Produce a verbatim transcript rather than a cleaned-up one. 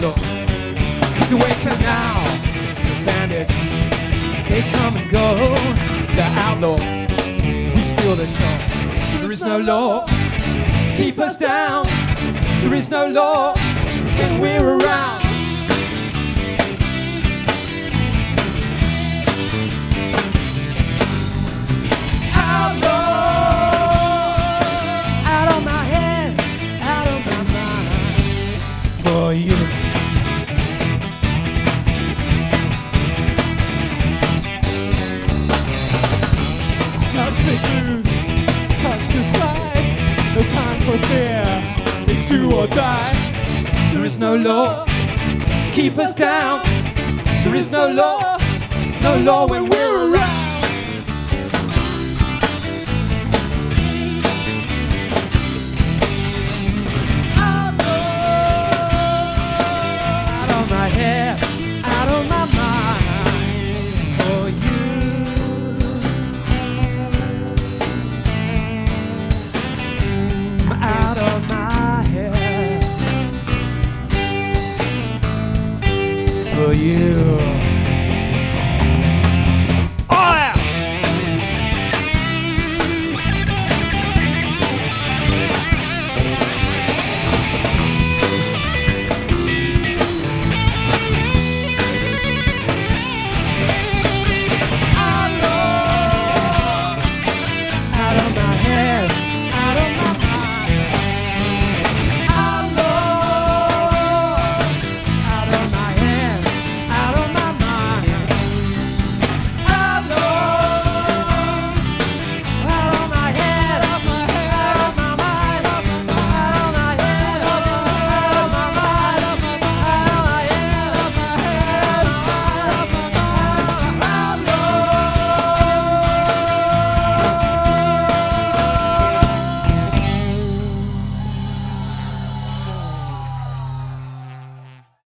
outlaw. Cause awaken now, the bandits, they come and go. The outlaw, we steal the show. There is no law to keep us down. There is no law when we're around. For you. Now stay loose, touch the slide. No time for fear, it's do or die. There is no law to keep us down. There is no law, no law when we're